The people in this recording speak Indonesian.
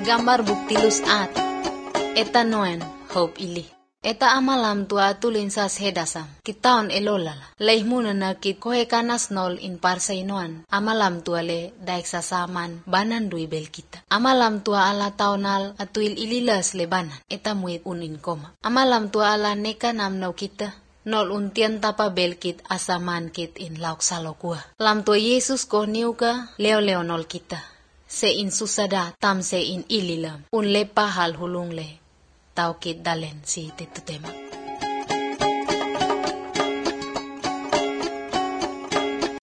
gambar bukti lus at. Eta noen hope ili. Eta amalam tua tulin sa hedasam. Kitaon elolala. Laihmuna na kit kohe kanas nol in parsa inoan. Amalam tua le daik sasaman banan dui bel kita. Amalam tua ala taonal atuil ililas le banan. Eta muit unin koma. Amalam tua ala neka namnaw kita. Nol untian tapa belkit asaman kit in lauk salokua. Lam tua Yesus ko niuka leo nol kita. Se in susada tam se in ililam. Un lepa hal hulung le. Tau kit dalen si tetutema.